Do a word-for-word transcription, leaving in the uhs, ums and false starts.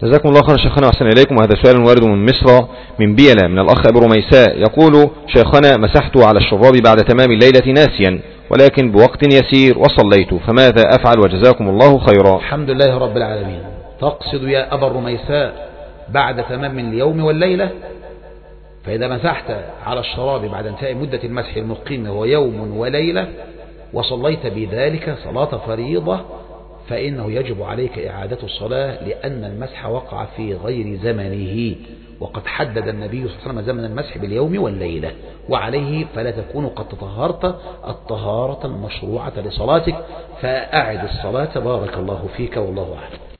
جزاكم الله خيرا شيخنا وأحسن إليكم. وهذا سؤال وارد من مصر من بيلا من الأخ أبو رميساء يقول: شيخنا مسحت على الشراب بعد تمام الليلة ناسيا ولكن بوقت يسير وصليت، فماذا أفعل وجزاكم الله خيرا؟ الحمد لله رب العالمين. تقصد يا أبا الرميساء بعد تمام اليوم والليلة؟ فإذا مسحت على الشراب بعد انتهاء مدة المسح المقيم وهو يوم وليلة وصليت بذلك صلاة فريضة فإنه يجب عليك إعادة الصلاة، لأن المسح وقع في غير زمنه، وقد حدد النبي صلى الله عليه وسلم زمن المسح باليوم والليلة، وعليه فلا تكون قد تطهرت الطهارة المشروعة لصلاتك، فأعد الصلاة بارك الله فيك والله أعلم.